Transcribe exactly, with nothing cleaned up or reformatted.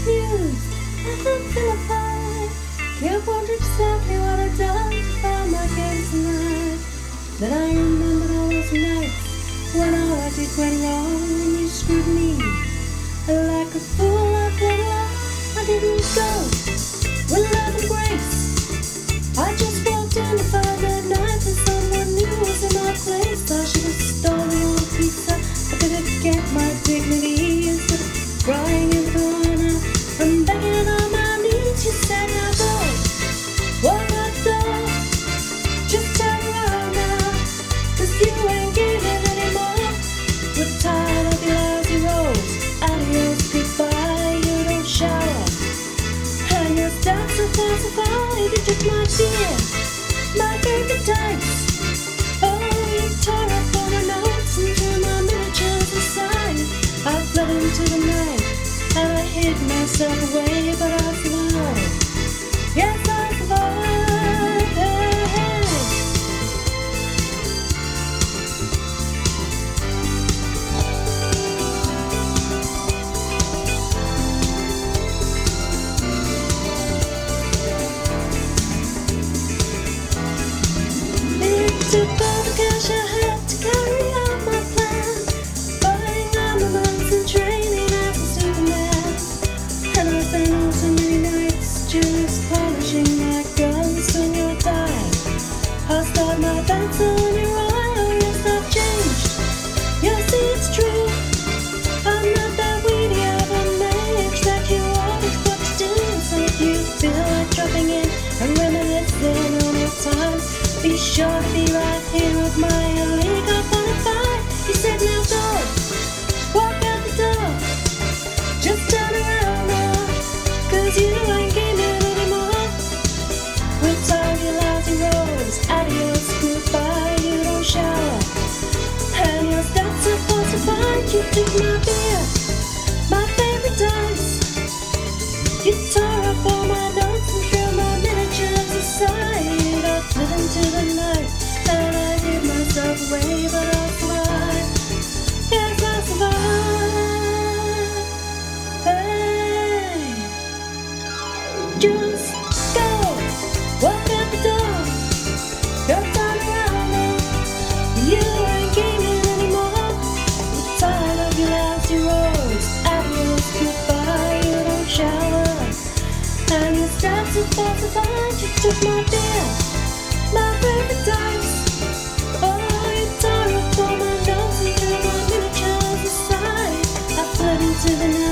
confused, I felt vilified. Can't wonder exactly what I'd done to find my games tonight. Then I remembered all those nights when all I did went wrong and you screwed me. Like a fool I played along, I didn't go with love and grace. I just walked in to find that night that someone new was in my place. I should have stolen one pizza, I could have kept my dignity instead of crying in the corner. I'm begging on my knees, you said now go. Walk out the door, just turn around now, 'cause you ain't giving anymore. We're tired of your lousy roles. Adios, goodbye, you don't shower. And your steps are falsified. You took my beer, my favorite dice. Oh, you tore up all my notes and threw my miniatures aside. I fled into the night and I hid myself away, but I survived. Yes, I survived. Hey, hey. Took all the cash I had to carry out my plan, buying armaments and training as a Superman. And I've been on so many nights just polishing my guns when you'll die. I'll start my dance on your eye. Oh yes, I've changed. Yes, it's true. I'm not that weedy of a mage that you ordered what to do. So if you feel like dropping in and reminiscing on your time, be sure to be right here with my illegal bonafide. You said now go, walk out the door, just turn around now, 'cause you ain't gaming anymore. We're tired of your lousy roles. Adios, goodbye, you don't shower. And your stats are falsified. You took my beer, my favorite dice. You tore up all my notes and threw my miniatures aside. I fled into the night and I hid myself away, but I survived. Yes, I survived. Hey, just go, walk out the door. Don't turn around now. You ain't gaming anymore. We're tired of your lousy roles. Adios, goodbye, you don't shower. And your stats are falsified. You took my beer, my favorite dice. Oh, you tore up all my notes and threw my miniatures aside. I fled into the night.